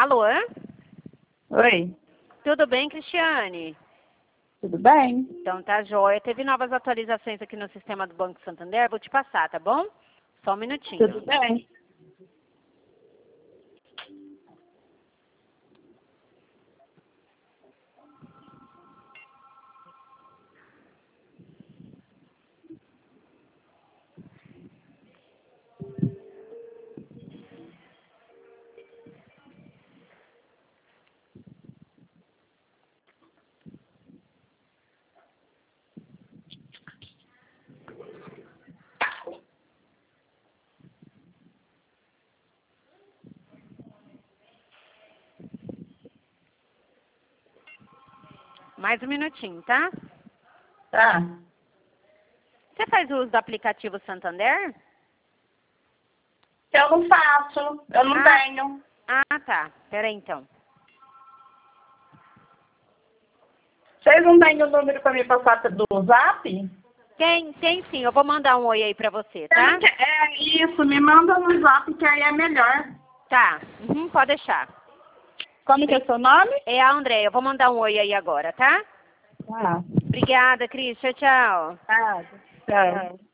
Alô? Oi, Tudo bem, Cristiane? tudo bem? Então tá joia. Teve novas atualizações aqui no sistema do Banco Santander. Vou te passar, tá bom? Só um minutinho. Tudo bem. Mais um minutinho, tá? Tá. Você faz uso do aplicativo Santander? Eu não faço, eu não Ah. tenho. Ah, tá. Peraí, então. Vocês não têm o número para me passar do Zap? Tem sim. Eu vou mandar um oi aí pra você, tá? É isso, me manda no Zap que aí é melhor. Tá. Uhum, pode deixar. Como que é seu nome? É a Andréia. Eu vou mandar um oi aí agora, tá? Tá. Obrigada, Cris. Tchau, tchau. Tá. Tchau.